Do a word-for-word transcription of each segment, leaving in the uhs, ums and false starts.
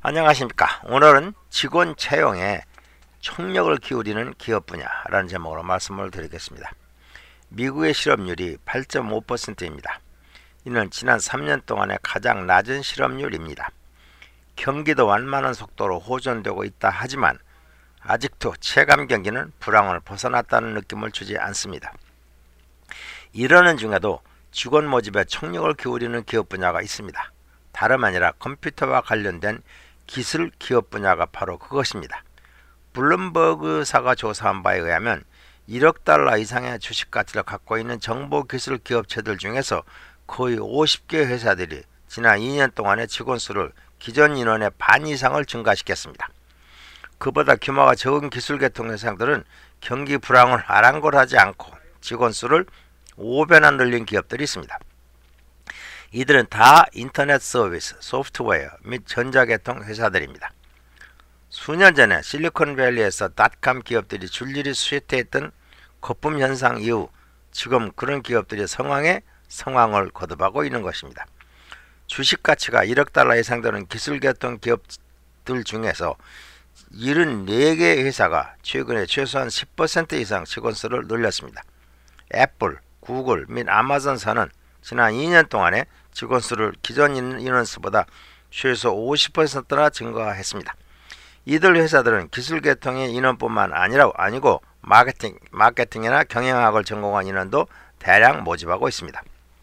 안녕하십니까. 오늘은 직원 채용에 총력을 기울이는 기업 분야라는 제목으로 말씀을 드리겠습니다. 미국의 실업률이 팔 점 오 퍼센트입니다. 이는 지난 삼 년 동안의 가장 낮은 실업률입니다. 경기도 완만한 속도로 호전되고 있다 하지만 아직도 체감 경기는 불황을 벗어났다는 느낌을 주지 않습니다. 이러는 중에도 직원 모집에 총력을 기울이는 기업 분야가 있습니다. 다름 아니라 컴퓨터와 관련된 기술 기업 분야가 바로 그것입니다. 블룸버그사가 조사한 바에 의하면 일억 달러 이상의 주식 가치를 갖고 있는 정보기술 기업체들 중에서 거의 오십 개 회사들이 지난 이 년 동안의 직원 수를 기존 인원의 반 이상을 증가시켰습니다. 그보다 규모가 적은 기술계통 회사들은 경기 불황을 아랑곳하지 않고 직원 수를 오 배나 늘린 기업들이 있습니다. 이들은 다 인터넷 서비스, 소프트웨어 및 전자계통 회사들입니다. 수년 전에 실리콘밸리에서 닷컴 기업들이 줄줄이 쇠퇴했던 거품 현상 이후 지금 그런 기업들이 성황에 성황을 거듭하고 있는 것입니다. 주식 가치가 일억 달러 이상 되는 기술계통 기업들 중에서 칠십사 개 회사가 최근에 최소한 십 퍼센트 이상 직원 수를 늘렸습니다. 애플, 구글 및 아마존사는 지난 이 년 동안에 직원 수를 기존 인원 수보다 최소 오십 퍼센트나 증가했습니다. 이들 회사들은 기술계통의 인원뿐만 아니라 아니고 마케팅, 마케팅이나 경영학을 전공한 인원도 대량 모집하고 있습니다.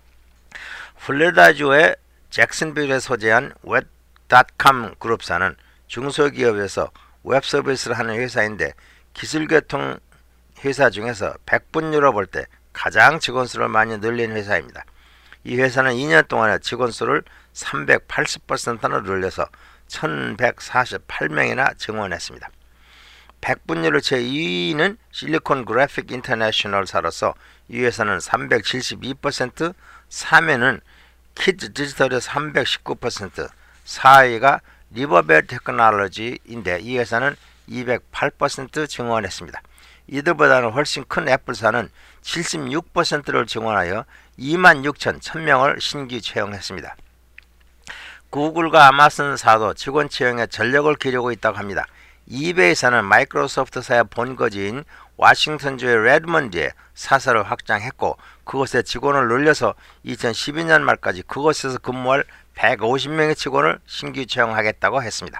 플로리다주의 잭슨빌에 소재한 웹닷컴 그룹사는 중소기업에서 웹서비스를 하는 회사인데 기술계통 회사 중에서 백 분율로 볼 때 가장 직원 수를 많이 늘린 회사입니다. 이 회사는 이 년 동안에 직원 수를 삼백팔십 퍼센트나 늘려서 천백사십팔 명이나 증원했습니다. 백 분율로 제이 위는 실리콘 그래픽 인터내셔널사로서 이 회사는 삼백칠십이 퍼센트, 삼 위는 키즈 디지털의 삼백십구 퍼센트, 사 위가 리버벨 테크놀로지인데 이 회사는 이백팔 퍼센트 증원했습니다. 이들보다는 훨씬 큰 애플사는 칠십육 퍼센트를 증원하여 이만 육천 명을 신규 채용했습니다. 구글과 아마존사도 직원 채용에 전력을 기울이고 있다고 합니다. 이베이사는 마이크로소프트사의 본거지인 워싱턴주의 레드먼드에 사사를 확장했고 그곳에 직원을 늘려서 이천십이 년 말까지 그곳에서 근무할 백오십 명의 직원을 신규 채용하겠다고 했습니다.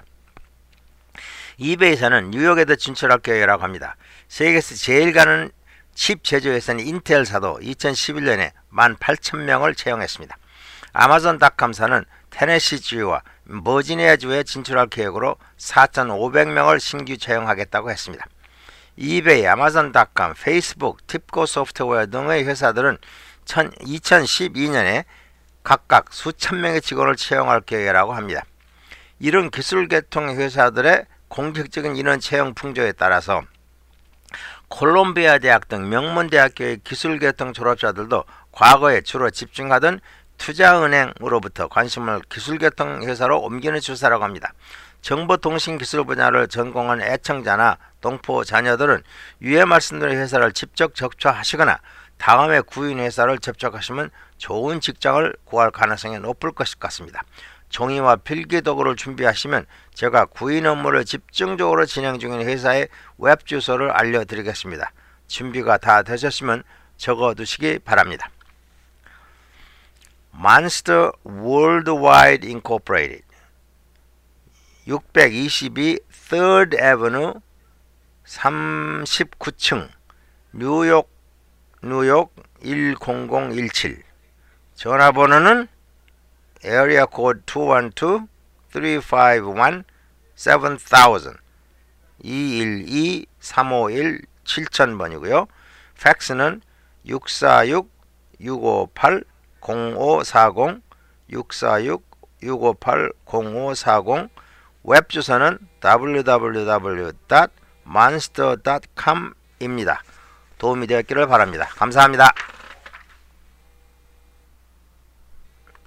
이베이사는 뉴욕에도 진출할 계획이라고 합니다. 세계에서 제일 가는 칩 제조회사인 인텔사도 이천십일 년에 만 팔천 명을 채용했습니다. 아마존닷컴사는 테네시주와 버지니아주에 진출할 계획으로 사천오백 명을 신규 채용하겠다고 했습니다. 이베이, 아마존닷컴, 페이스북, 팁코 소프트웨어 등의 회사들은 이천십이 년에 각각 수천 명의 직원을 채용할 계획이라고 합니다. 이런 기술계통 회사들의 공격적인 인원 채용 풍조에 따라서 콜롬비아 대학 등 명문대학교의 기술계통 졸업자들도 과거에 주로 집중하던 투자은행으로부터 관심을 기술계통 회사로 옮기는 추세라고 합니다. 정보통신기술 분야를 전공한 애청자나 동포 자녀들은 위에 말씀드린 회사를 직접 접촉하시거나 다음에 구인 회사를 접촉하시면 좋은 직장을 구할 가능성이 높을 것 같습니다. 종이와 필기 도구를 준비하시면 제가 구인 업무를 집중적으로 진행 중인 회사의 웹 주소를 알려드리겠습니다. 준비가 다 되셨으면 적어두시기 바랍니다. Monster Worldwide Incorporated 육백이십이 Third Avenue 삼십구 층 뉴욕 뉴욕 일공공일칠 전화번호는 에리아 코드 이일이 삼오일 칠공공 이일이 삼오일 칠천 번이고요. 팩스는 육사육 육오팔 공오사공 육사육 육오팔 공오사공 웹 주소는 더블유 더블유 더블유 닷 몬스터 닷 컴입니다. 도움이 되었기를 바랍니다. 감사합니다.